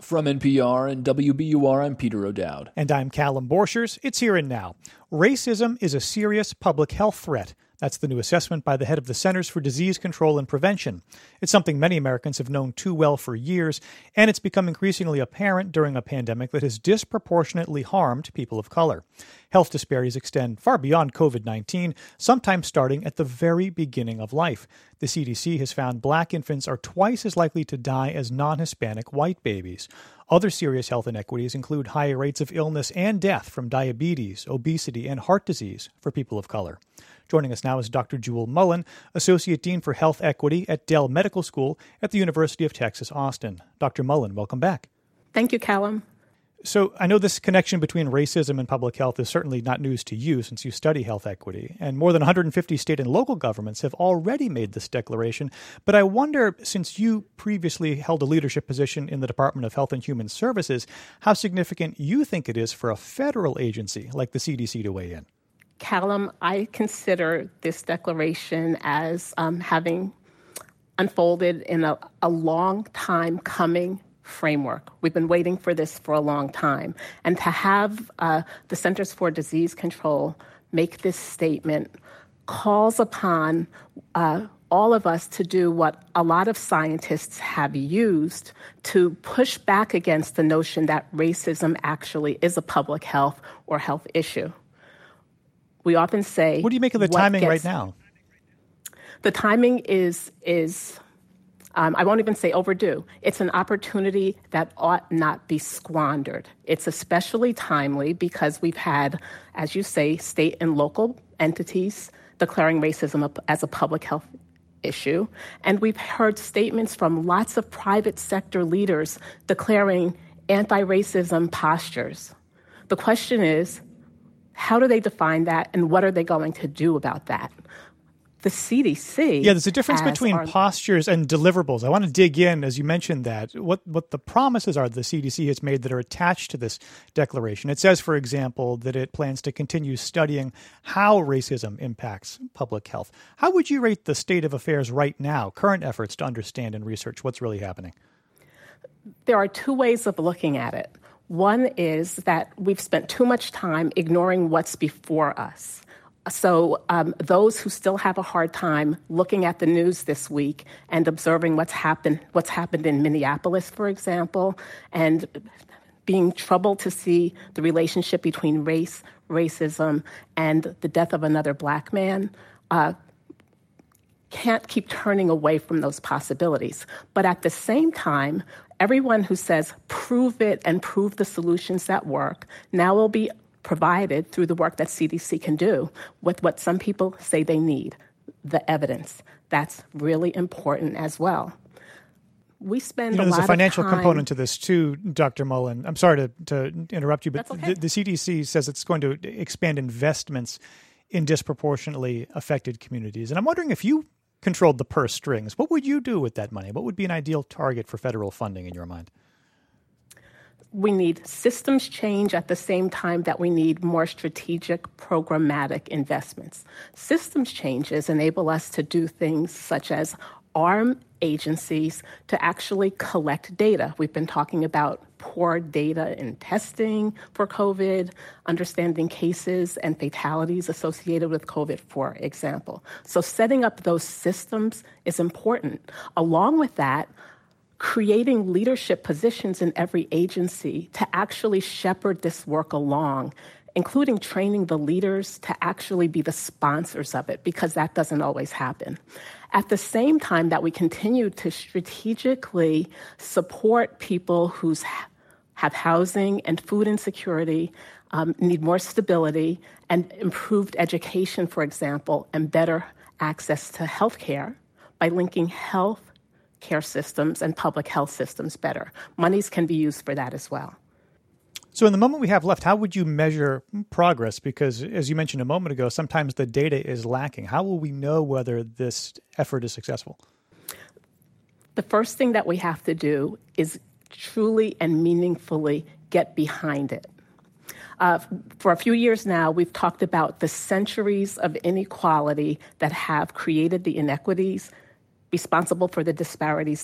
From NPR and WBUR, I'm Peter O'Dowd. And I'm Callum Borchers. It's Here and Now. Racism is a serious public health threat. That's the new assessment by the head of the Centers for Disease Control and Prevention. It's something many Americans have known too well for years, and it's become increasingly apparent during a pandemic that has disproportionately harmed people of color. Health disparities extend far beyond COVID-19, sometimes starting at the very beginning of life. The CDC has found black infants are twice as likely to die as non-Hispanic white babies. Other serious health inequities include higher rates of illness and death from diabetes, obesity, and heart disease for people of color. Joining us now is Dr. Jewel Mullen, Associate Dean for Health Equity at Dell Medical School at the University of Texas, Austin. Dr. Mullen, welcome back. Thank you, Callum. So I know this connection between racism and public health is certainly not news to you since you study health equity, and more than 150 state and local governments have already made this declaration. But I wonder, since you previously held a leadership position in the Department of Health and Human Services, how significant you think it is for a federal agency like the CDC to weigh in. Callum, I consider this declaration as having unfolded in a long time coming framework. We've been waiting for this for a long time. And to have the Centers for Disease Control make this statement calls upon all of us to do what a lot of scientists have used to push back against the notion that racism actually is a public health or health issue. We often say... What do you make of the timing right now? The timing is I won't even say overdue. It's an opportunity that ought not be squandered. It's especially timely because we've had, as you say, state and local entities declaring racism as a public health issue. And we've heard statements from lots of private sector leaders declaring anti-racism postures. The question is, how do they define that, and what are they going to do about that? The CDC... Yeah, there's a difference between postures and deliverables. I want to dig in, as you mentioned that, what the promises are the CDC has made that are attached to this declaration. It says, for example, that it plans to continue studying how racism impacts public health. How would you rate the state of affairs right now, current efforts to understand and research what's really happening? There are two ways of looking at it. One is that we've spent too much time ignoring what's before us. So those who still have a hard time looking at the news this week and observing what's happened in Minneapolis, for example, and being troubled to see the relationship between race, racism, and the death of another black man, can't keep turning away from those possibilities. But at the same time, everyone who says prove it and prove the solutions that work now will be provided through the work that CDC can do with what some people say they need, the evidence. That's really important as well. We spend a lot of time... There's a financial component to this too, Dr. Mullen. I'm sorry to interrupt you, but That's okay. The CDC says it's going to expand investments in disproportionately affected communities. And I'm wondering, if you controlled the purse strings, what would you do with that money? What would be an ideal target for federal funding in your mind? We need systems change at the same time that we need more strategic, programmatic investments. Systems changes enable us to do things such as arm agencies to actually collect data. We've been talking about poor data in testing for COVID, understanding cases and fatalities associated with COVID, for example. So setting up those systems is important. Along with that, creating leadership positions in every agency to actually shepherd this work along, including training the leaders to actually be the sponsors of it, because that doesn't always happen. At the same time that we continue to strategically support people who have housing and food insecurity, need more stability, and improved education, for example, and better access to health care by linking health care systems and public health systems better. Monies can be used for that as well. So in the moment we have left, how would you measure progress? Because as you mentioned a moment ago, sometimes the data is lacking. How will we know whether this effort is successful? The first thing that we have to do is truly and meaningfully get behind it. For a few years now, we've talked about the centuries of inequality that have created the inequities responsible for the disparities that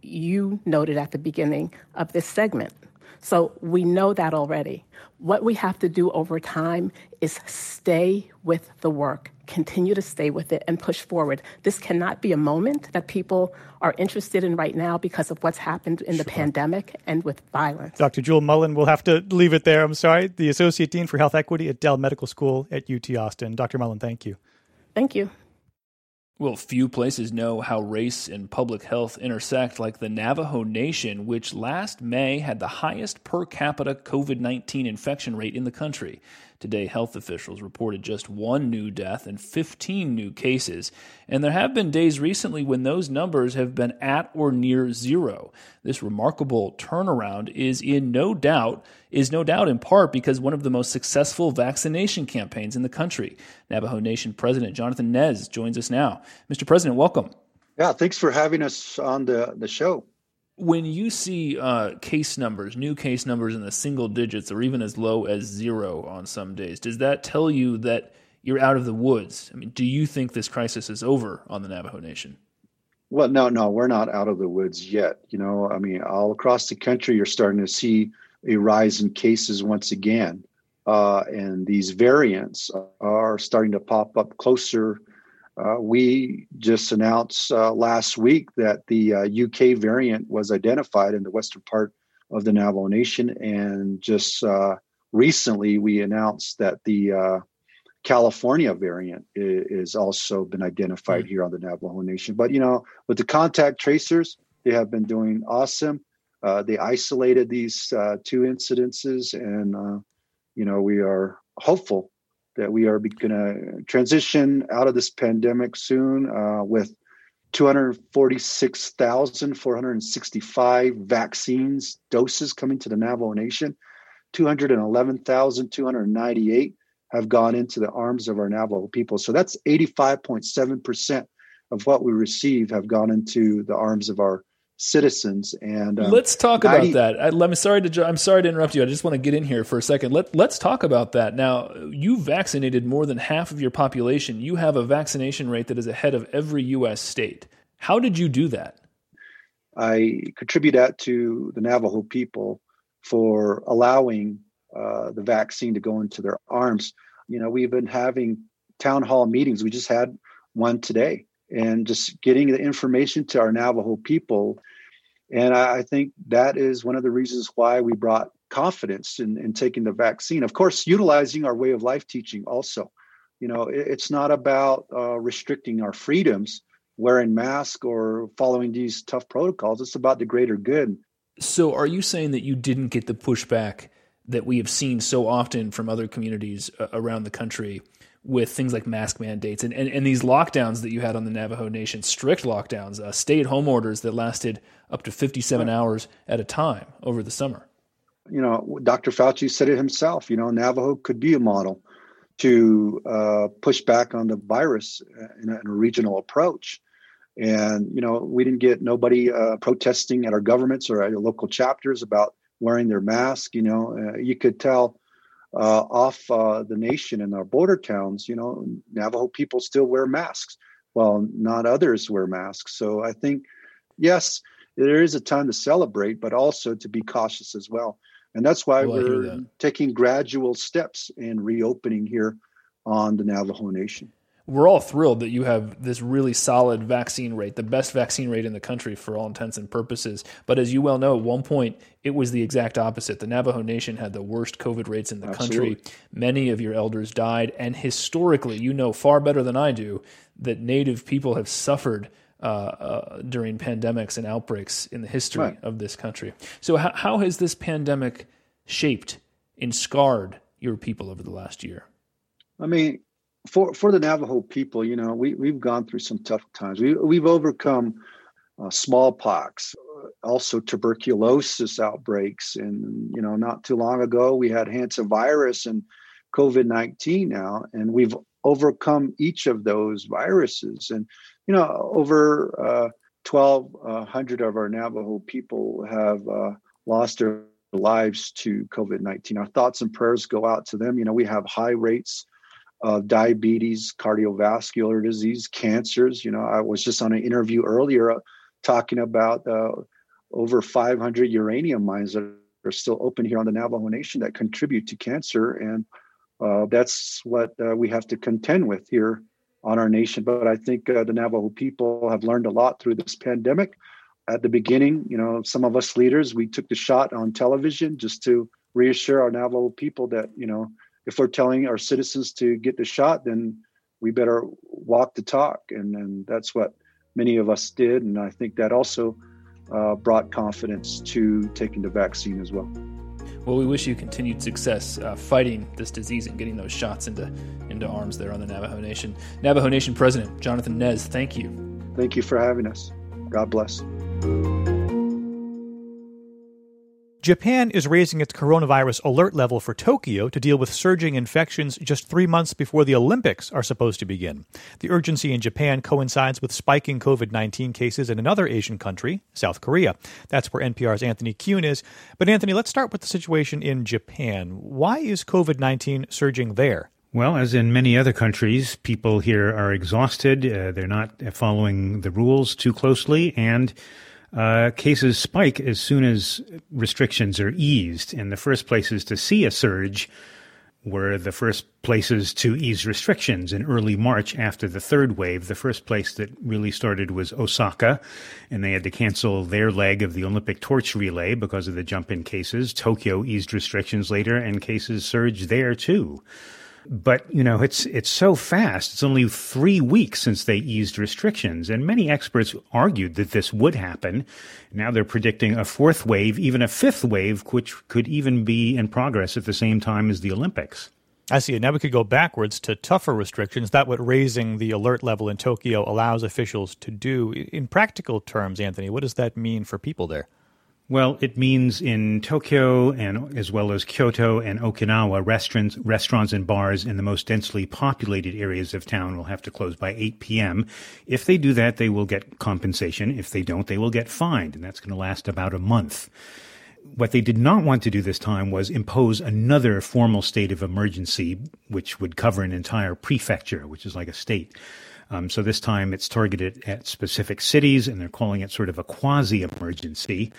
you noted at the beginning of this segment. So we know that already. What we have to do over time is stay with the work, continue to stay with it, and push forward. This cannot be a moment that people are interested in right now because of what's happened in the pandemic and with violence. Dr. Jewel Mullen, we'll have to leave it there. I'm sorry. The Associate Dean for Health Equity at Dell Medical School at UT Austin. Dr. Mullen, thank you. Thank you. Well, few places know how race and public health intersect like the Navajo Nation, which last May had the highest per capita COVID-19 infection rate in the country. Today, health officials reported just 1 new death and 15 new cases, and there have been days recently when those numbers have been at or near zero. This remarkable turnaround is no doubt in part because one of the most successful vaccination campaigns in the country. Navajo Nation President Jonathan Nez joins us now. Mr. President, welcome. Yeah, thanks for having us on the show. When you see new case numbers in the single digits or even as low as zero on some days, does that tell you that you're out of the woods? I mean, do you think this crisis is over on the Navajo Nation? Well, no, we're not out of the woods yet. All across the country, you're starting to see a rise in cases once again. And these variants are starting to pop up closer. We just announced last week that the UK variant was identified in the western part of the Navajo Nation. And just recently, we announced that the California variant is also been identified here on the Navajo Nation. But, with the contact tracers, they have been doing awesome. They isolated these 2 incidences, and, we are hopeful that we are going to transition out of this pandemic soon with 246,465 vaccines doses coming to the Navajo Nation. 211,298 have gone into the arms of our Navajo people. So that's 85.7% of what we receive have gone into the arms of our citizens. And let's talk about that. I'm sorry to interrupt you. I just want to get in here for a second. Let's talk about that. Now, you vaccinated more than half of your population. You have a vaccination rate that is ahead of every U.S. state. How did you do that? I contribute that to the Navajo people for allowing the vaccine to go into their arms. We've been having town hall meetings. We just had one today, and just getting the information to our Navajo people. And I think that is one of the reasons why we brought confidence in taking the vaccine. Of course, utilizing our way of life teaching also. It's not about restricting our freedoms, wearing masks or following these tough protocols. It's about the greater good. So are you saying that you didn't get the pushback that we have seen so often from other communities around the country with things like mask mandates and these lockdowns that you had on the Navajo Nation, strict lockdowns, stay-at-home orders that lasted up to 57 hours at a time over the summer? Dr. Fauci said it himself. Navajo could be a model to push back on the virus in a regional approach. And, we didn't get nobody protesting at our governments or at our local chapters about wearing their mask. You could tell off the nation and our border towns, Navajo people still wear masks while not others wear masks. So I think, yes, there is a time to celebrate, but also to be cautious as well. And that's why we're taking gradual steps in reopening here on the Navajo Nation. We're all thrilled that you have this really solid vaccine rate, the best vaccine rate in the country for all intents and purposes. But as you well know, at one point, it was the exact opposite. The Navajo Nation had the worst COVID rates in the country. Many of your elders died. And historically, far better than I do, that Native people have suffered during pandemics and outbreaks in the history of this country. So how has this pandemic shaped and scarred your people over the last year? I mean, for the Navajo people, we've gone through some tough times. We've overcome smallpox, also tuberculosis outbreaks. And, not too long ago, we had hantavirus and COVID-19 now, and we've overcome each of those viruses. And, over 1,200 of our Navajo people have lost their lives to COVID-19. Our thoughts and prayers go out to them. We have high rates of diabetes, cardiovascular disease, cancers. I was just on an interview earlier talking about over 500 uranium mines that are still open here on the Navajo Nation that contribute to cancer. And that's what we have to contend with here on our nation. But I think the Navajo people have learned a lot through this pandemic. At the beginning, some of us leaders, we took the shot on television just to reassure our Navajo people that, if we're telling our citizens to get the shot, then we better walk the talk. And that's what many of us did. And I think that also brought confidence to taking the vaccine as well. Well, we wish you continued success fighting this disease and getting those shots into arms there on the Navajo Nation. Navajo Nation President Jonathan Nez, thank you. Thank you for having us. God bless. Japan is raising its coronavirus alert level for Tokyo to deal with surging infections just 3 months before the Olympics are supposed to begin. The urgency in Japan coincides with spiking COVID-19 cases in another Asian country, South Korea. That's where NPR's Anthony Kuhn is. But Anthony, let's start with the situation in Japan. Why is COVID-19 surging there? Well, as in many other countries, people here are exhausted. They're not following the rules too closely, and cases spike as soon as restrictions are eased. And the first places to see a surge were the first places to ease restrictions in early March after the third wave. The first place that really started was Osaka, and they had to cancel their leg of the Olympic torch relay because of the jump in cases. Tokyo eased restrictions later, and cases surged there too. But, it's so fast. It's only 3 weeks since they eased restrictions, and many experts argued that this would happen. Now they're predicting a fourth wave, even a fifth wave, which could even be in progress at the same time as the Olympics. I see. Now we could go backwards to tougher restrictions. That's what raising the alert level in Tokyo allows officials to do. In practical terms, Anthony, what does that mean for people there? Well, it means in Tokyo and as well as Kyoto and Okinawa, restaurants and bars in the most densely populated areas of town will have to close by 8 p.m. If they do that, they will get compensation. If they don't, they will get fined, and that's going to last about a month. What they did not want to do this time was impose another formal state of emergency, which would cover an entire prefecture, which is like a state. So this time it's targeted at specific cities, and they're calling it sort of a quasi-emergency.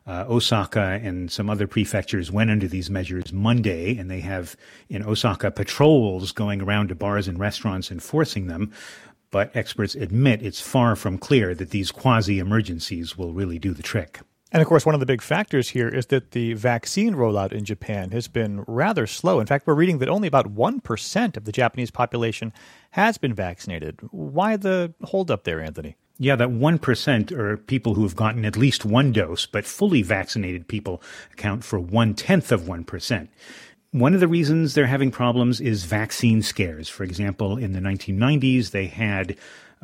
Osaka and some other prefectures went under these measures Monday, and they have in Osaka patrols going around to bars and restaurants enforcing them. But experts admit it's far from clear that these quasi-emergencies will really do the trick. And of course, one of the big factors here is that the vaccine rollout in Japan has been rather slow. In fact, we're reading that only about 1% of the Japanese population has been vaccinated. Why the holdup there, Anthony? Yeah, that 1% are people who have gotten at least one dose, but fully vaccinated people account for 0.1%. One of the reasons they're having problems is vaccine scares. For example, in the 1990s, they had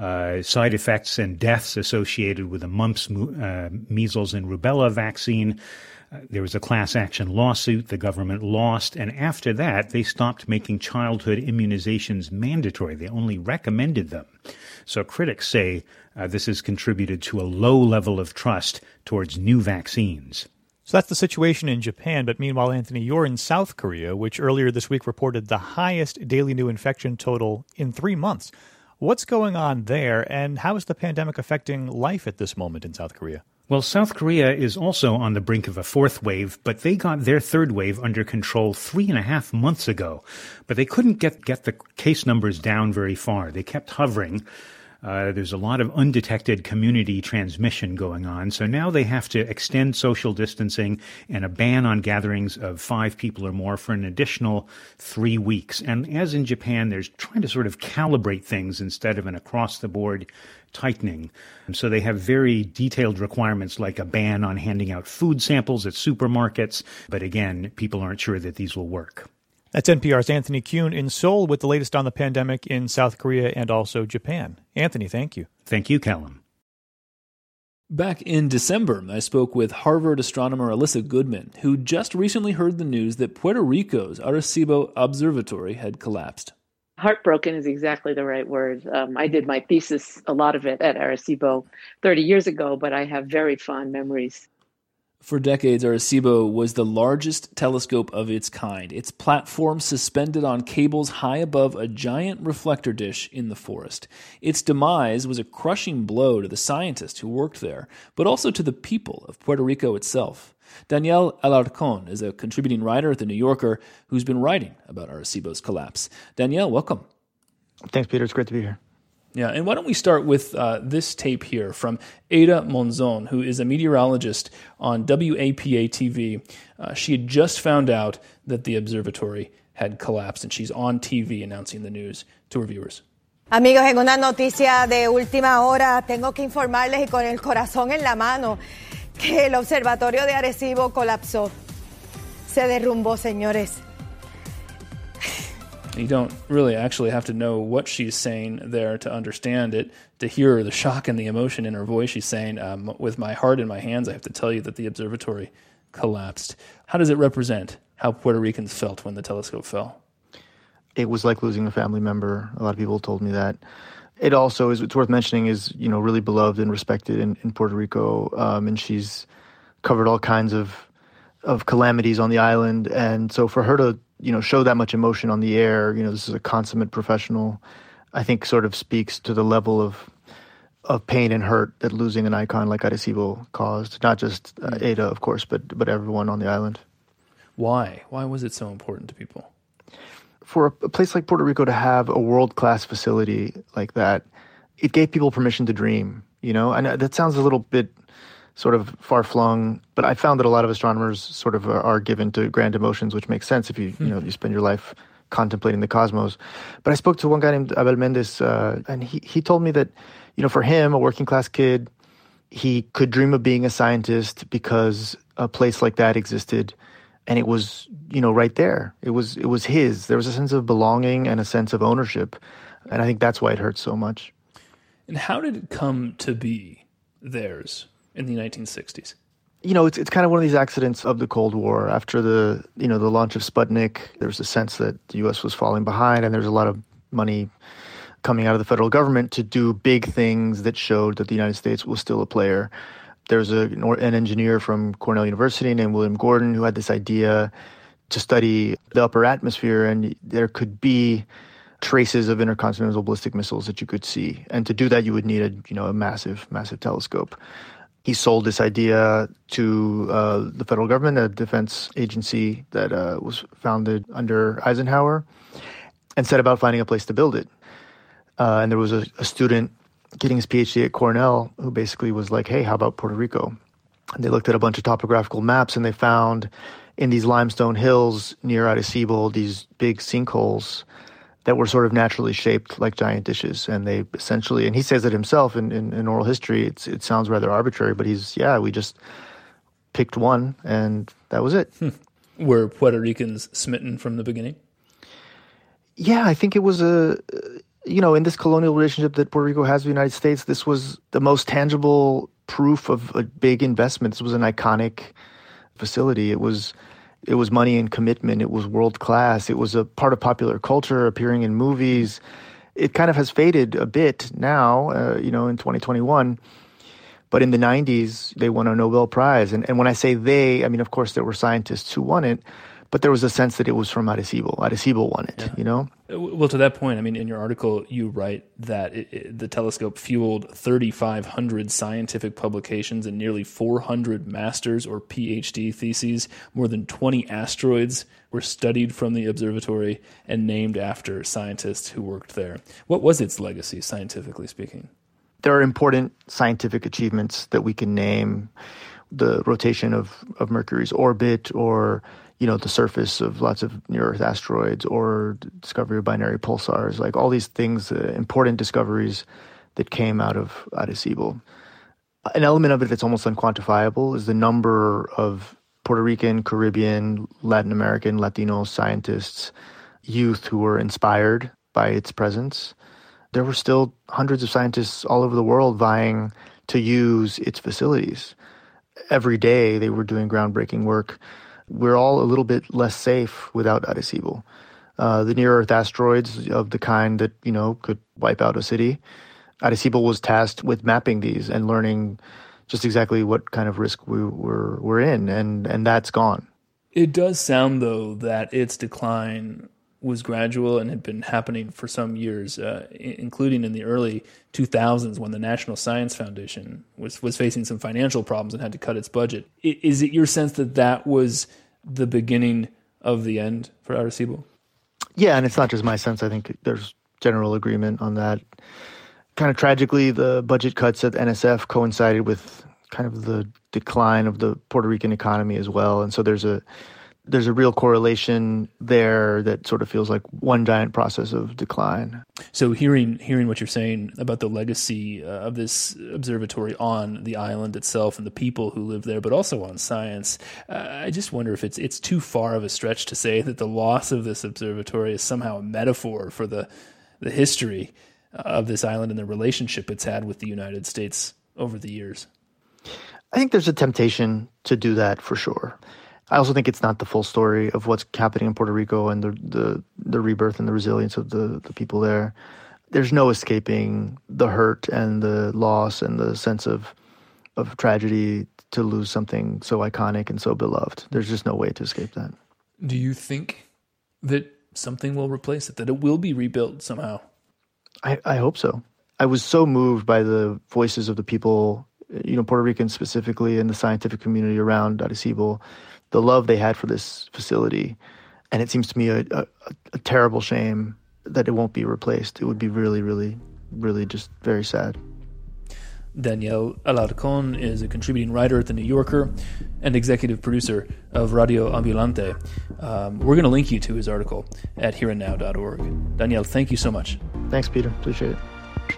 side effects and deaths associated with the mumps, measles, and rubella vaccine. There was a class action lawsuit the government lost, and after that, they stopped making childhood immunizations mandatory. They only recommended them. So critics say this has contributed to a low level of trust towards new vaccines. So that's the situation in Japan. But meanwhile, Anthony, you're in South Korea, which earlier this week reported the highest daily new infection total in 3 months. What's going on there, and how is the pandemic affecting life at this moment in South Korea? Well, South Korea is also on the brink of a fourth wave, but they got their third wave under control 3.5 months ago. But they couldn't get the case numbers down very far. They kept hovering. There's a lot of undetected community transmission going on. So now they have to extend social distancing and a ban on gatherings of 5 people or more for an additional 3 weeks. And as in Japan, they're trying to sort of calibrate things instead of an across-the-board tightening. And so they have very detailed requirements like a ban on handing out food samples at supermarkets. But again, people aren't sure that these will work. That's NPR's Anthony Kuhn in Seoul with the latest on the pandemic in South Korea and also Japan. Anthony, thank you. Thank you, Callum. Back in December, I spoke with Harvard astronomer Alyssa Goodman, who just recently heard the news that Puerto Rico's Arecibo Observatory had collapsed. Heartbroken is exactly the right word. I did my thesis, a lot of it, at Arecibo 30 years ago, but I have very fond memories. For decades, Arecibo was the largest telescope of its kind, its platform suspended on cables high above a giant reflector dish in the forest. Its demise was a crushing blow to the scientists who worked there, but also to the people of Puerto Rico itself. Danielle Alarcón is a contributing writer at The New Yorker who's been writing about Arecibo's collapse. Danielle, welcome. Thanks, Peter. It's great to be here. Yeah, and why don't we start with this tape here from Ada Monzon, who is a meteorologist on WAPA-TV. She had just found out that the observatory had collapsed, and she's on TV announcing the news to her viewers. Amigos, en una noticia de última hora, tengo que informarles y con el corazón en la mano que el observatorio de Arecibo colapsó. Se derrumbó, señores. You don't really actually have to know what she's saying there to understand it. To hear the shock and the emotion in her voice, she's saying, with my heart in my hands, I have to tell you that the observatory collapsed. How does it represent how Puerto Ricans felt when the telescope fell? It was like losing a family member. A lot of people told me that. It also is, it's worth mentioning, is, you know, really beloved and respected in Puerto Rico. And she's covered all kinds of calamities on the island. And so for her to, you know, show that much emotion on the air, you know, this is a consummate professional, I think sort of speaks to the level of pain and hurt that losing an icon like Arecibo caused. Not just Ada, of course, but everyone on the island. Why? Why was it so important to people? For a place like Puerto Rico to have a world-class facility like that, it gave people permission to dream, you know? And that sounds a little bit sort of far-flung, but I found that a lot of astronomers sort of are given to grand emotions, which makes sense if you spend your life contemplating the cosmos. But I spoke to one guy named Abel Mendez, and he told me that, you know, for him, a working-class kid, he could dream of being a scientist because a place like that existed, and it was, you know, right there. It was his. There was a sense of belonging and a sense of ownership, and I think that's why it hurts so much. And how did it come to be theirs in the 1960s? You know, it's kind of one of these accidents of the Cold War. After the launch of Sputnik, there was a sense that the U.S. was falling behind, and there's a lot of money coming out of the federal government to do big things that showed that the United States was still a player. There's an engineer from Cornell University named William Gordon who had this idea to study the upper atmosphere, and there could be traces of intercontinental ballistic missiles that you could see. And to do that, you would need a massive, massive telescope. He sold this idea to the federal government, a defense agency that was founded under Eisenhower, and set about finding a place to build it. And there was a student getting his PhD at Cornell who basically was like, hey, how about Puerto Rico? And they looked at a bunch of topographical maps, and they found in these limestone hills near Arecibo these big sinkholes that were sort of naturally shaped like giant dishes. And they essentially, and he says it himself in oral history, it sounds rather arbitrary, but we just picked one and that was it. Were Puerto Ricans smitten from the beginning? Yeah, I think it was in this colonial relationship that Puerto Rico has with the United States, this was the most tangible proof of a big investment. This was an iconic facility. It was money and commitment. It was world class. It was a part of popular culture, appearing in movies. It kind of has faded a bit now, in 2021. But in the 90s, they won a Nobel Prize. And when I say they, I mean, of course, there were scientists who won it, but there was a sense that it was from Arecibo. Arecibo won it, you know? Well, to that point, I mean, in your article, you write that the telescope fueled 3,500 scientific publications and nearly 400 master's or PhD theses. More than 20 asteroids were studied from the observatory and named after scientists who worked there. What was its legacy, scientifically speaking? There are important scientific achievements that we can name. The rotation of Mercury's orbit, or the surface of lots of near-Earth asteroids, or discovery of binary pulsars, like all these things, important discoveries that came out of Arecibo. An element of it that's almost unquantifiable is the number of Puerto Rican, Caribbean, Latin American, Latino scientists, youth who were inspired by its presence. There were still hundreds of scientists all over the world vying to use its facilities. Every day they were doing groundbreaking work. We're all a little bit less safe without Arecibo. The near-Earth asteroids of the kind that, could wipe out a city, Arecibo was tasked with mapping these and learning just exactly what kind of risk we're in, and that's gone. It does sound, though, that its decline was gradual and had been happening for some years, including in the early 2000s when the National Science Foundation was facing some financial problems and had to cut its budget. Is it your sense that that was the beginning of the end for Arecibo? Yeah, and it's not just my sense. I think there's general agreement on that. Kind of tragically, the budget cuts at NSF coincided with kind of the decline of the Puerto Rican economy as well. And so there's a real correlation there that sort of feels like one giant process of decline. So hearing what you're saying about the legacy of this observatory on the island itself and the people who live there, but also on science, I just wonder if it's too far of a stretch to say that the loss of this observatory is somehow a metaphor for the history of this island and the relationship it's had with the United States over the years. I think there's a temptation to do that for sure. I also think it's not the full story of what's happening in Puerto Rico and the rebirth and the resilience of the people there. There's no escaping the hurt and the loss and the sense of tragedy to lose something so iconic and so beloved. There's just no way to escape that. Do you think that something will replace it, that it will be rebuilt somehow? I hope so. I was so moved by the voices of the people, Puerto Ricans specifically, and the scientific community around Arecibo, the love they had for this facility. And it seems to me a terrible shame that it won't be replaced. It would be really, really, really just very sad. Daniel Alarcón is a contributing writer at The New Yorker and executive producer of Radio Ambulante. We're going to link you to his article at hereandnow.org. Daniel, thank you so much. Thanks, Peter. Appreciate it.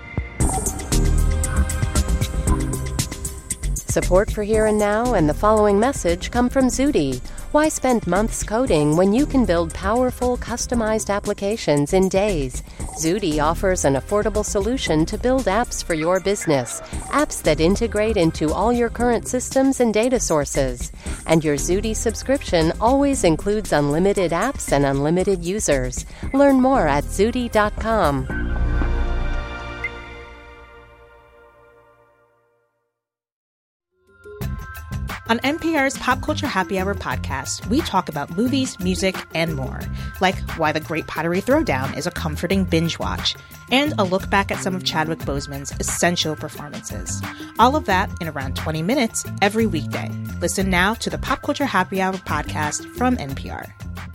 Support for Here and Now and the following message come from Zudi. Why spend months coding when you can build powerful, customized applications in days? Zudi offers an affordable solution to build apps for your business, apps that integrate into all your current systems and data sources. And your Zudi subscription always includes unlimited apps and unlimited users. Learn more at Zudi.com. On NPR's Pop Culture Happy Hour podcast, we talk about movies, music, and more, like why The Great Pottery Throwdown is a comforting binge watch, and a look back at some of Chadwick Boseman's essential performances. All of that in around 20 minutes every weekday. Listen now to the Pop Culture Happy Hour podcast from NPR.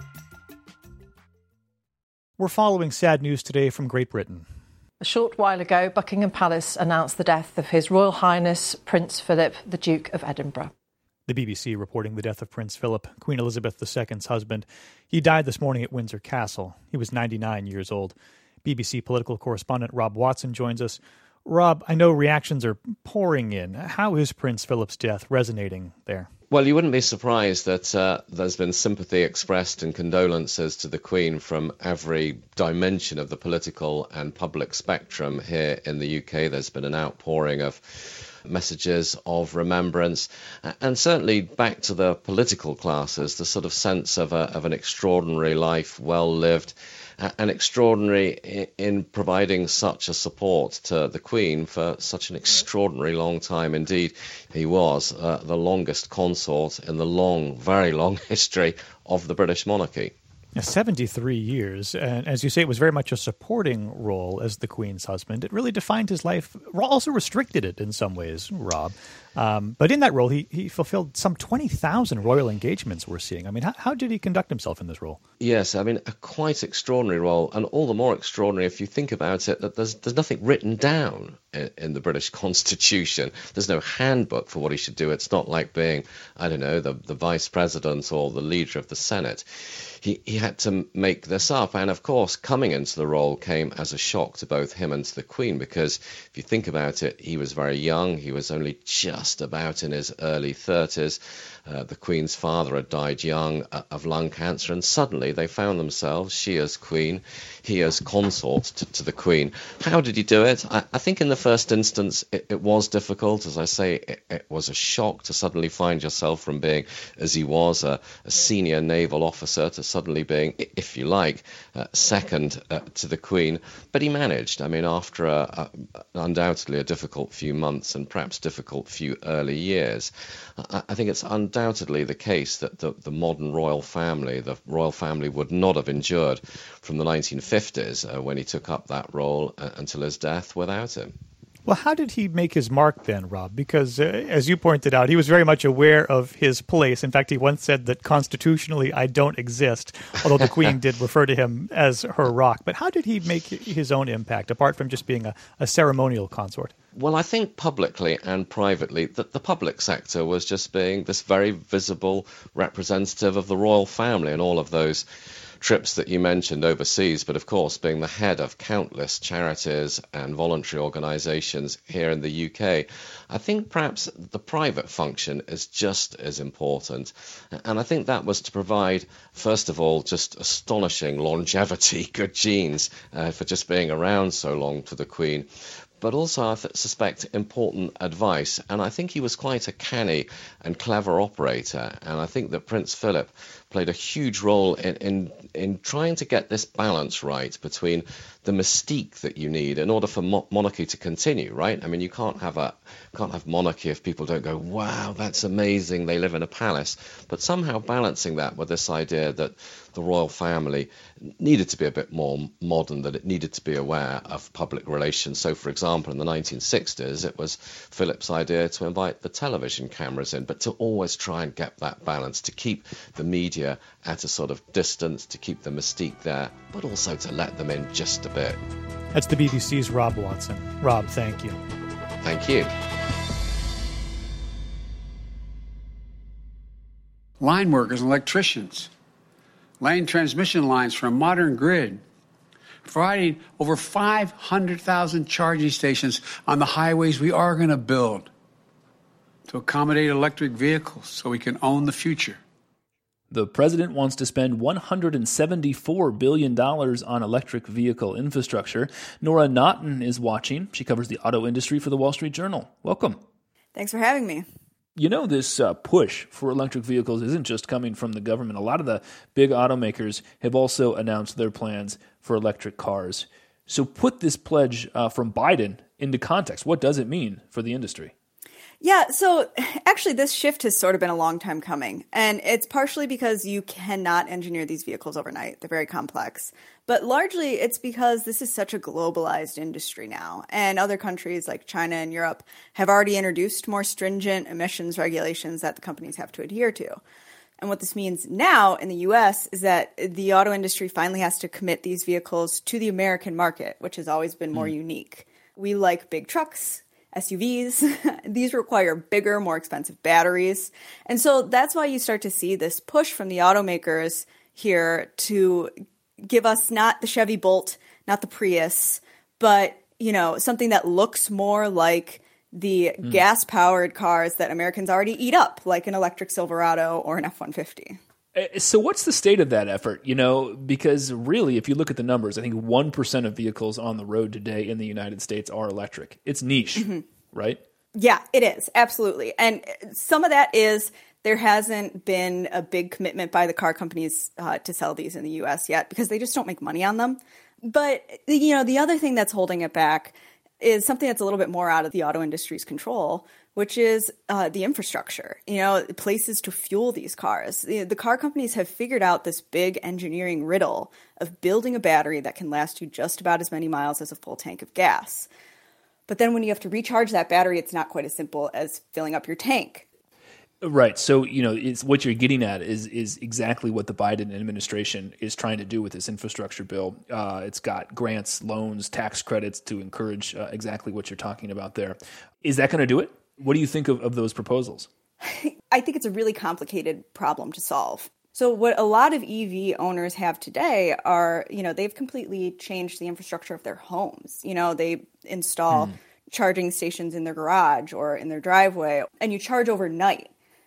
We're following sad news today from Great Britain. A short while ago, Buckingham Palace announced the death of His Royal Highness Prince Philip, the Duke of Edinburgh. The BBC reporting the death of Prince Philip, Queen Elizabeth II's husband. He died this morning at Windsor Castle. He was 99 years old. BBC political correspondent Rob Watson joins us. Rob, I know reactions are pouring in. How is Prince Philip's death resonating there? Well, you wouldn't be surprised that there's been sympathy expressed and condolences to the Queen from every dimension of the political and public spectrum here in the UK. There's been an outpouring of messages of remembrance, and certainly back to the political classes, the sort of sense of an extraordinary life, well lived, and extraordinary in providing such a support to the Queen for such an extraordinary long time. Indeed, he was the longest consort in the very long history of the British monarchy. 73 years, and as you say, it was very much a supporting role as the Queen's husband. It really defined his life, also restricted it in some ways, Rob. But in that role, he fulfilled some 20,000 royal engagements we're seeing. I mean, how did he conduct himself in this role? Yes, I mean, a quite extraordinary role, and all the more extraordinary if you think about it, that there's nothing written down in the British Constitution. There's no handbook for what he should do. It's not like being, I don't know, the vice president or the leader of the Senate. He had to make this up, and of course coming into the role came as a shock to both him and to the Queen, because if you think about it, he was very young. He was only just about in his early 30s, The Queen's father had died young of lung cancer, and suddenly they found themselves, she as Queen, he as consort to the Queen. How did he do it? I think in the first instance it was difficult. As I say, it was a shock to suddenly find yourself from being, as he was, a senior naval officer to suddenly being, if you like, second to the Queen. But he managed. I mean, after undoubtedly a difficult few months and perhaps difficult few early years, I think it's undoubtedly the case that the modern royal family would not have endured from the 1950s when he took up that role until his death without him. Well, how did he make his mark then, Rob? Because, as you pointed out, he was very much aware of his place. In fact, he once said that constitutionally I don't exist, although the Queen did refer to him as her rock. But how did he make his own impact, apart from just being a ceremonial consort? Well, I think publicly and privately that the public sector was just being this very visible representative of the royal family and all of those trips that you mentioned overseas, but of course being the head of countless charities and voluntary organisations here in the UK, I think perhaps the private function is just as important. And I think that was to provide, first of all, just astonishing longevity, good genes for just being around so long to the Queen, but also I suspect important advice. And I think he was quite a canny and clever operator. And I think that Prince Philip played a huge role in trying to get this balance right between the mystique that you need in order for monarchy to continue, right? I mean, you can't have monarchy if people don't go, wow, that's amazing, they live in a palace. But somehow balancing that with this idea that the royal family needed to be a bit more modern, that it needed to be aware of public relations. So, for example, in the 1960s, it was Philip's idea to invite the television cameras in, but to always try and get that balance, to keep the media at a sort of distance, to keep the mystique there, but also to let them in just a bit. That's the BBC's Rob Watson. Rob, thank you. Thank you. Line workers and electricians, laying transmission lines for a modern grid, providing over 500,000 charging stations on the highways we are going to build to accommodate electric vehicles so we can own the future. The president wants to spend $174 billion on electric vehicle infrastructure. Nora Naughton is watching. She covers the auto industry for the Wall Street Journal. Welcome. Thanks for having me. You know, this push for electric vehicles isn't just coming from the government. A lot of the big automakers have also announced their plans for electric cars. So put this pledge from Biden into context. What does it mean for the industry? Yeah, so actually this shift has sort of been a long time coming, and it's partially because you cannot engineer these vehicles overnight. They're very complex. But largely it's because this is such a globalized industry now, and other countries like China and Europe have already introduced more stringent emissions regulations that the companies have to adhere to. And what this means now in the U.S. is that the auto industry finally has to commit these vehicles to the American market, which has always been more unique. We like big trucks, SUVs. These require bigger, more expensive batteries. And so that's why you start to see this push from the automakers here to give us not the Chevy Bolt, not the Prius, but, you know, something that looks more like the gas-powered cars that Americans already eat up, like an electric Silverado or an F-150. So what's the state of that effort? You know, because really, if you look at the numbers, I think 1% of vehicles on the road today in the United States are electric. It's niche, right? Yeah, it is. Absolutely. And some of that is there hasn't been a big commitment by the car companies to sell these in the U.S. yet because they just don't make money on them. But, you know, the other thing that's holding it back is something that's a little bit more out of the auto industry's control, which is the infrastructure, you know, places to fuel these cars. The car companies have figured out this big engineering riddle of building a battery that can last you just about as many miles as a full tank of gas. But then when you have to recharge that battery, it's not quite as simple as filling up your tank. Right. So, you know, it's what you're getting at is exactly what the Biden administration is trying to do with this infrastructure bill. It's got grants, loans, tax credits to encourage exactly what you're talking about there. Is that going to do it? What do you think of those proposals? I think it's a really complicated problem to solve. So what a lot of EV owners have today are, you know, they've completely changed the infrastructure of their homes. You know, they install charging stations in their garage or in their driveway, and you charge overnight.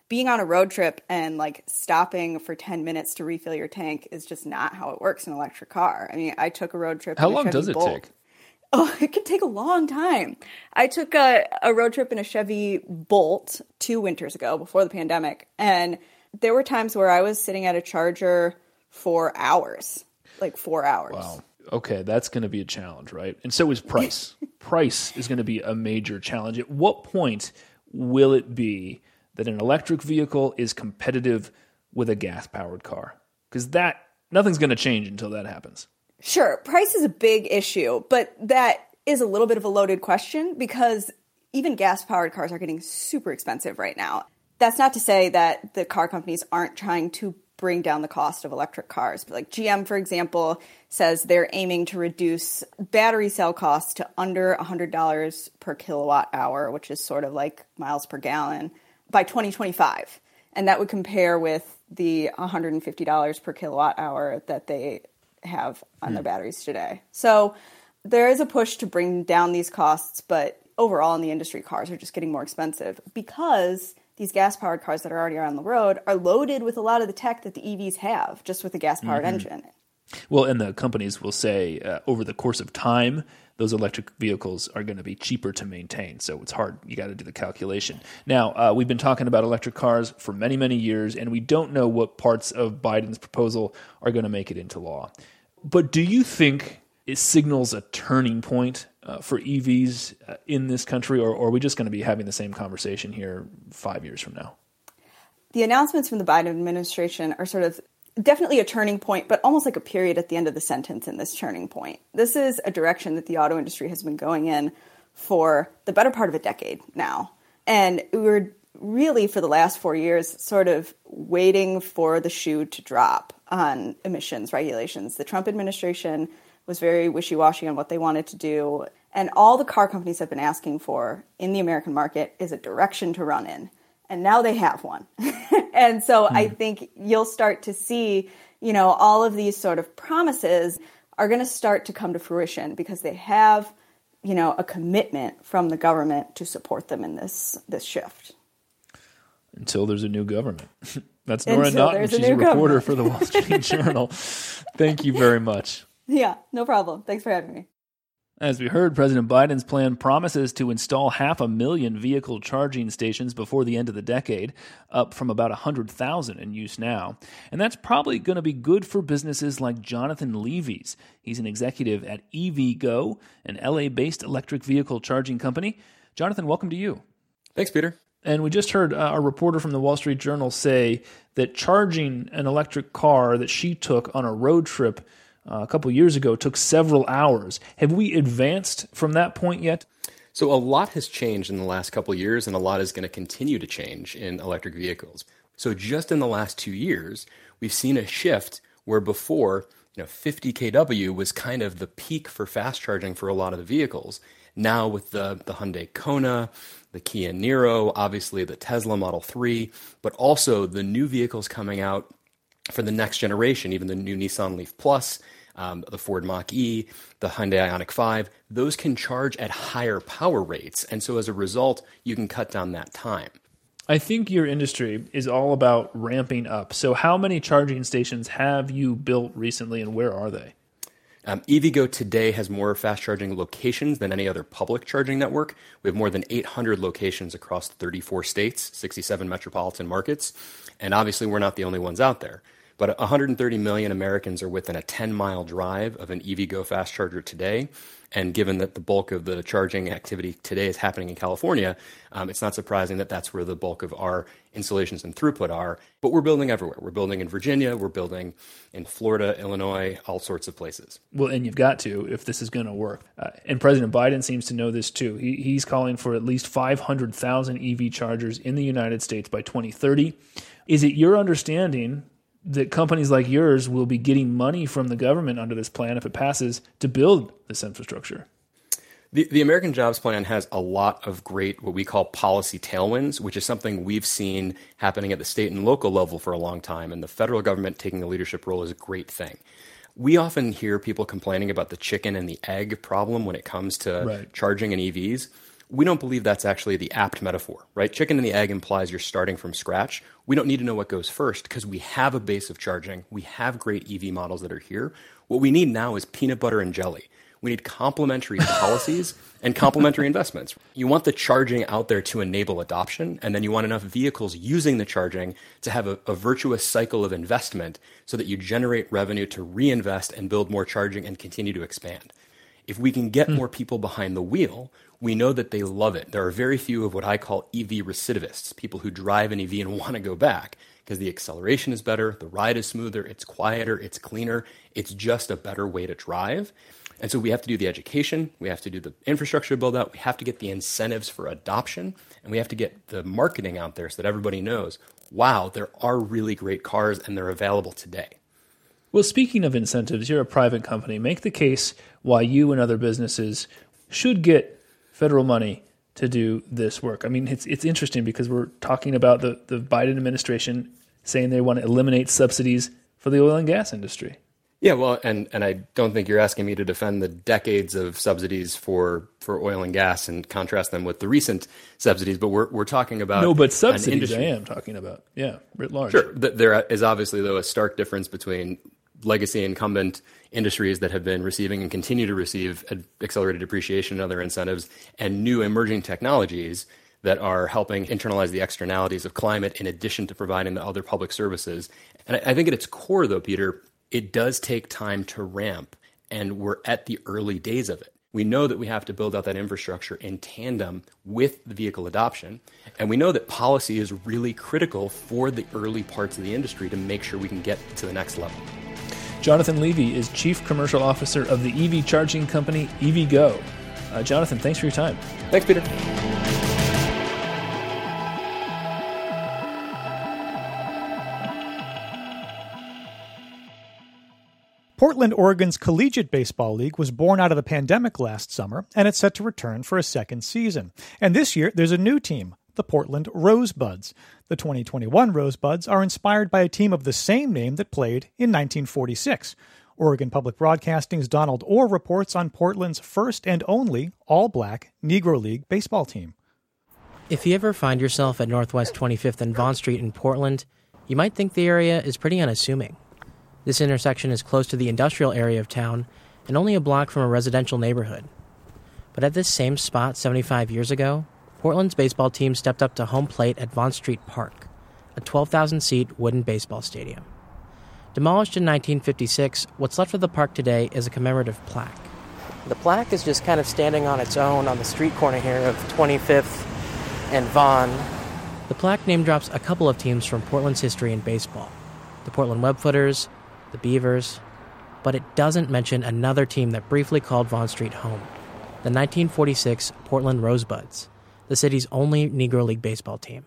being on a road trip and like stopping for 10 minutes to refill your tank is just not how it works in an electric car. I mean, I took a road trip. How long does it take? Oh, it can take a long time. I took a road trip in a Chevy Bolt 2 winters ago before the pandemic. And there were times where I was sitting at a charger for hours, like 4 hours. Wow. Okay, that's going to be a challenge, right? And so is price. Price is going to be a major challenge. At what point will it be that an electric vehicle is competitive with a gas-powered car? Because nothing's going to change until that happens. Sure, price is a big issue, but that is a little bit of a loaded question because even gas-powered cars are getting super expensive right now. That's not to say that the car companies aren't trying to bring down the cost of electric cars. But like GM, for example, says they're aiming to reduce battery cell costs to under $100 per kilowatt hour, which is sort of like miles per gallon, by 2025. And that would compare with the $150 per kilowatt hour that they have on their batteries today. So there is a push to bring down these costs, but overall in the industry, cars are just getting more expensive because these gas-powered cars that are already on the road are loaded with a lot of the tech that the EVs have, just with a gas-powered engine. Well, and the companies will say over the course of time, those electric vehicles are going to be cheaper to maintain. So it's hard. You got to do the calculation. Now, we've been talking about electric cars for many, many years, and we don't know what parts of Biden's proposal are going to make it into law. But do you think it signals a turning point for EVs in this country, or are we just going to be having the same conversation here 5 years from now? The announcements from the Biden administration are sort of definitely a turning point, but almost like a period at the end of the sentence in this turning point. This is a direction that the auto industry has been going in for the better part of a decade now. And we were really, for the last 4 years, sort of waiting for the shoe to drop on emissions regulations. The Trump administration was very wishy-washy on what they wanted to do. And all the car companies have been asking for in the American market is a direction to run in. And now they have one. And so I think you'll start to see, all of these sort of promises are going to start to come to fruition because they have, a commitment from the government to support them in this shift. Until there's a new government. That's Nora Naughton. She's a reporter for the Wall Street Journal. Thank you very much. Yeah, no problem. Thanks for having me. As we heard, President Biden's plan promises to install 500,000 vehicle charging stations before the end of the decade, up from about 100,000 in use now. And that's probably going to be good for businesses like Jonathan Levy's. He's an executive at EVgo, an LA-based electric vehicle charging company. Jonathan, welcome to you. Thanks, Peter. And we just heard a reporter from the Wall Street Journal say that charging an electric car that she took on a road trip a couple years ago took several hours. Have we advanced from that point yet? So a lot has changed in the last couple of years, and a lot is going to continue to change in electric vehicles. So just in the last 2 years, we've seen a shift where before, 50 kW was kind of the peak for fast charging for a lot of the vehicles. Now with the Hyundai Kona, the Kia Niro, obviously the Tesla Model 3, but also the new vehicles coming out for the next generation, even the new Nissan Leaf Plus, the Ford Mach-E, the Hyundai Ioniq 5, those can charge at higher power rates. And so as a result, you can cut down that time. I think your industry is all about ramping up. So how many charging stations have you built recently, and where are they? EVgo today has more fast charging locations than any other public charging network. We have more than 800 locations across 34 states, 67 metropolitan markets. And obviously, we're not the only ones out there. But 130 million Americans are within a 10-mile drive of an EVgo fast charger today. And given that the bulk of the charging activity today is happening in California, it's not surprising that that's where the bulk of our installations and throughput are. But we're building everywhere. We're building in Virginia. We're building in Florida, Illinois, all sorts of places. Well, and you've got to if this is going to work. And President Biden seems to know this too. He's calling for at least 500,000 EV chargers in the United States by 2030. Is it your understanding that companies like yours will be getting money from the government under this plan, if it passes, to build this infrastructure? The American Jobs Plan has a lot of great, what we call policy tailwinds, which is something we've seen happening at the state and local level for a long time. And the federal government taking a leadership role is a great thing. We often hear people complaining about the chicken and the egg problem when it comes to charging in EVs. We don't believe that's actually the apt metaphor, right? Chicken and the egg implies you're starting from scratch. We don't need to know what goes first because we have a base of charging. We have great EV models that are here. What we need now is peanut butter and jelly. We need complementary policies and complementary investments. You want the charging out there to enable adoption, and then you want enough vehicles using the charging to have a virtuous cycle of investment so that you generate revenue to reinvest and build more charging and continue to expand. If we can get more people behind the wheel, we know that they love it. There are very few of what I call EV recidivists, people who drive an EV and want to go back because the acceleration is better, the ride is smoother, it's quieter, it's cleaner, it's just a better way to drive. And so we have to do the education, we have to do the infrastructure build out, we have to get the incentives for adoption, and we have to get the marketing out there so that everybody knows, wow, there are really great cars and they're available today. Well, speaking of incentives, you're a private company. Make the case why you and other businesses should get federal money to do this work. I mean, it's interesting because we're talking about the Biden administration saying they want to eliminate subsidies for the oil and gas industry. Yeah, well, and I don't think you're asking me to defend the decades of subsidies for oil and gas and contrast them with the recent subsidies, but we're talking about no, but subsidies I am talking about, yeah, writ large. Sure, there is obviously though a stark difference between legacy incumbent industries that have been receiving and continue to receive accelerated depreciation and other incentives, and new emerging technologies that are helping internalize the externalities of climate in addition to providing the other public services. And I think at its core, though, Peter, it does take time to ramp, and we're at the early days of it. We know that we have to build out that infrastructure in tandem with the vehicle adoption, and we know that policy is really critical for the early parts of the industry to make sure we can get to the next level. Jonathan Levy is Chief Commercial Officer of the EV charging company EVgo. Jonathan, thanks for your time. Thanks, Peter. Portland, Oregon's Collegiate Baseball League was born out of the pandemic last summer, and it's set to return for a second season. And this year, there's a new team, the Portland Rosebuds. The 2021 Rosebuds are inspired by a team of the same name that played in 1946. Oregon Public Broadcasting's Donald Orr reports on Portland's first and only all-black Negro League baseball team. If you ever find yourself at Northwest 25th and Vaughn Street in Portland, you might think the area is pretty unassuming. This intersection is close to the industrial area of town and only a block from a residential neighborhood. But at this same spot 75 years ago, Portland's baseball team stepped up to home plate at Vaughn Street Park, a 12,000-seat wooden baseball stadium. Demolished in 1956, what's left of the park today is a commemorative plaque. The plaque is just kind of standing on its own on the street corner here of 25th and Vaughn. The plaque name drops a couple of teams from Portland's history in baseball, the Portland Webfooters, the Beavers, but it doesn't mention another team that briefly called Vaughn Street home, the 1946 Portland Rosebuds, the city's only Negro League baseball team.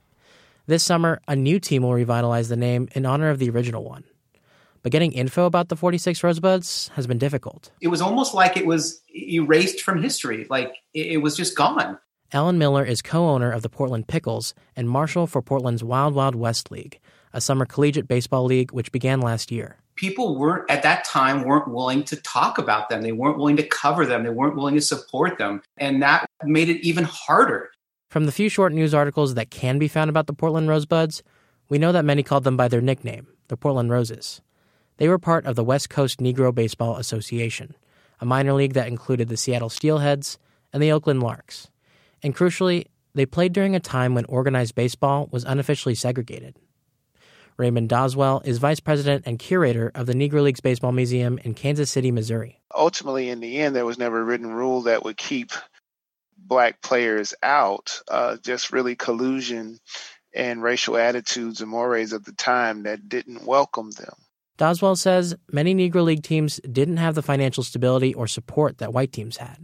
This summer, a new team will revitalize the name in honor of the original one. But getting info about the 46 Rosebuds has been difficult. It was almost like it was erased from history, like it was just gone. Alan Miller is co-owner of the Portland Pickles and marshal for Portland's Wild Wild West League, a summer collegiate baseball league which began last year. People weren't willing to talk about them. They weren't willing to cover them. They weren't willing to support them. And that made it even harder. From the few short news articles that can be found about the Portland Rosebuds, we know that many called them by their nickname, the Portland Roses. They were part of the West Coast Negro Baseball Association, a minor league that included the Seattle Steelheads and the Oakland Larks. And crucially, they played during a time when organized baseball was unofficially segregated. Raymond Doswell is vice president and curator of the Negro Leagues Baseball Museum in Kansas City, Missouri. Ultimately, in the end, there was never a written rule that would keep black players out, just really collusion and racial attitudes and mores of the time that didn't welcome them. Doswell says many Negro League teams didn't have the financial stability or support that white teams had.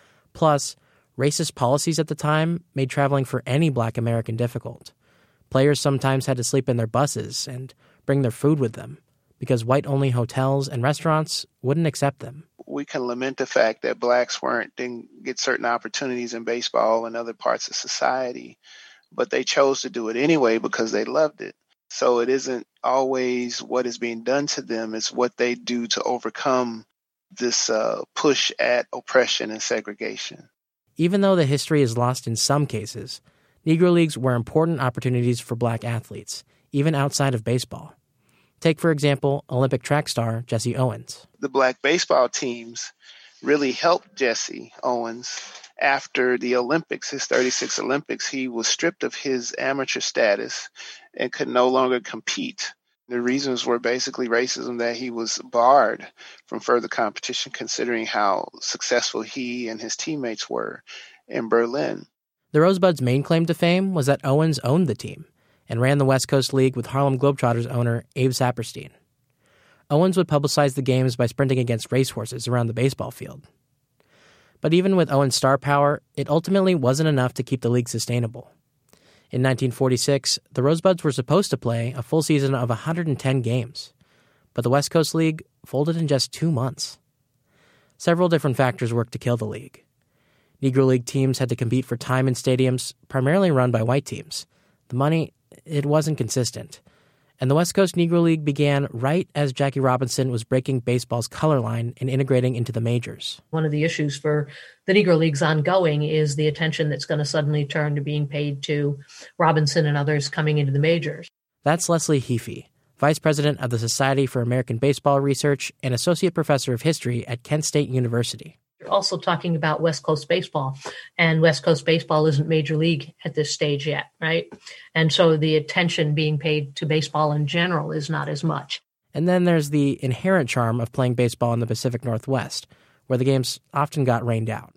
Plus, racist policies at the time made traveling for any black American difficult. Players sometimes had to sleep in their buses and bring their food with them because white-only hotels and restaurants wouldn't accept them. We can lament the fact that blacks didn't get certain opportunities in baseball and other parts of society, but they chose to do it anyway because they loved it. So it isn't always what is being done to them, it's what they do to overcome this push at oppression and segregation. even though the history is lost in some cases, Negro Leagues were important opportunities for black athletes, even outside of baseball. Take, for example, Olympic track star Jesse Owens. The black baseball teams really helped Jesse Owens. After the Olympics, his 36 Olympics, he was stripped of his amateur status and could no longer compete. The reasons were basically racism, that he was barred from further competition considering how successful he and his teammates were in Berlin. The Rosebuds' main claim to fame was that Owens owned the team and ran the West Coast League with Harlem Globetrotters owner Abe Saperstein. Owens would publicize the games by sprinting against racehorses around the baseball field. But even with Owens' star power, it ultimately wasn't enough to keep the league sustainable. In 1946, the Rosebuds were supposed to play a full season of 110 games, but the West Coast League folded in just 2 months. Several different factors worked to kill the league. Negro League teams had to compete for time in stadiums primarily run by white teams. The money, it wasn't consistent. And the West Coast Negro League began right as Jackie Robinson was breaking baseball's color line and integrating into the majors. One of the issues for the Negro Leagues ongoing is the attention that's going to suddenly turn to being paid to Robinson and others coming into the majors. That's Leslie Heafy, Vice President of the Society for American Baseball Research and Associate Professor of History at Kent State University. You're also talking about West Coast baseball, and West Coast baseball isn't major league at this stage yet, right? And so the attention being paid to baseball in general is not as much. And then there's the inherent charm of playing baseball in the Pacific Northwest, where the games often got rained out.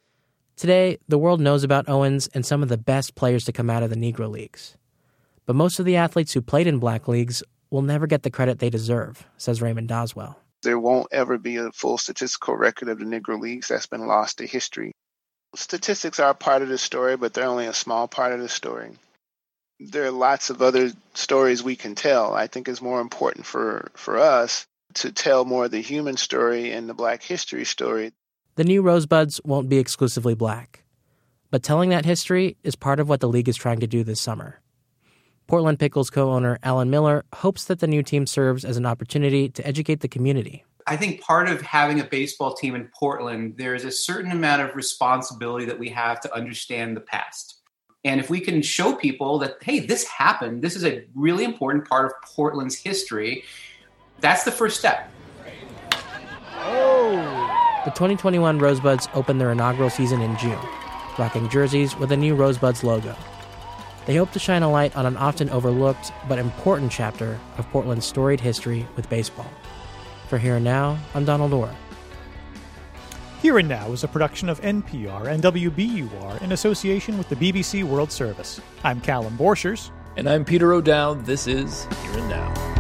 Today, the world knows about Owens and some of the best players to come out of the Negro Leagues. But most of the athletes who played in black leagues will never get the credit they deserve, says Raymond Doswell. There won't ever be a full statistical record of the Negro Leagues. That's been lost to history. Statistics are a part of the story, but they're only a small part of the story. There are lots of other stories we can tell. I think it's more important for us to tell more of the human story and the black history story. The new Rosebuds won't be exclusively black, but telling that history is part of what the league is trying to do this summer. Portland Pickles co-owner Alan Miller hopes that the new team serves as an opportunity to educate the community. I think part of having a baseball team in Portland, there is a certain amount of responsibility that we have to understand the past. And if we can show people that, hey, this happened, this is a really important part of Portland's history, that's the first step. The 2021 Rosebuds opened their inaugural season in June, rocking jerseys with a new Rosebuds logo. They hope to shine a light on an often overlooked but important chapter of Portland's storied history with baseball. For Here and Now, I'm Donald Orr. Here and Now is a production of NPR and WBUR in association with the BBC World Service. I'm Callum Borchers. And I'm Peter O'Dowd. This is Here and Now.